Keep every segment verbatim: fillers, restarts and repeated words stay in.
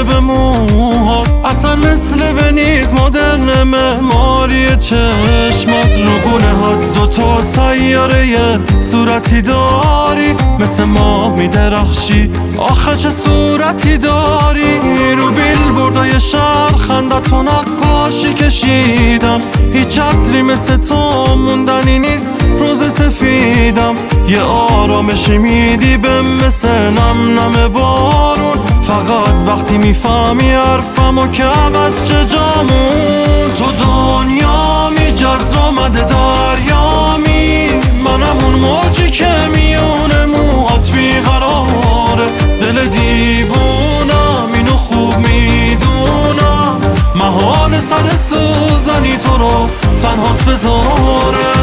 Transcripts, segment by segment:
میره به موهات، اصلا مثل ونیز مدرن معماری چشمات. رو گونه ها دوتا سیاره یه صورتی داری، مثل ماه میدرخشی آخه چه صورتی داری. رو بیل بردای شهر خندتو نقاشی کشیدم، هیچ عطری مثل تو موندنی نیست روز سفیدم. یه آرامشی میدی به مثل نم نم بارون، فقط وقتی میفهمی حرفم و که عوض شه جامون. تو دنیا می جز آمده دریامی، منم اون موجی که میونه موهات بیقراره. دل دیوونم اینو خوب میدونم، محال سر سوزنی تو رو تنهات بذاره.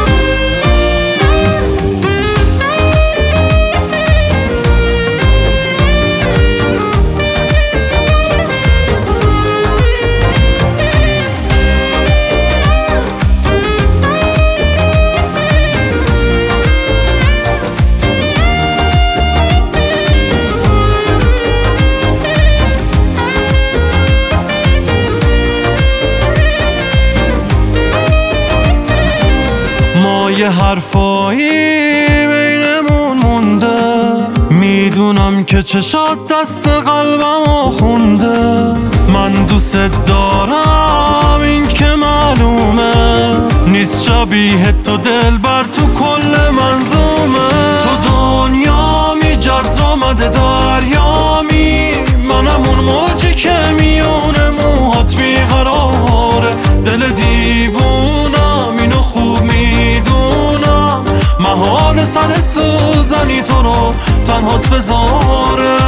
یه حرفایی بینمون مونده، میدونم که چشات دست قلبمو خونده. من دوست دارم این که معلومه، نیست شبیه تو دلبر تو کل منظومه. تو دنیا می جز آمده دریامی، منم اون موجی که میونه موهات بیقراره. دل دیوونم اینو خوب میدونم، محال سر سوزنی تو رو تنهات بذاره.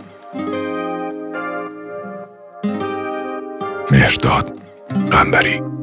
مهرداد قنبری.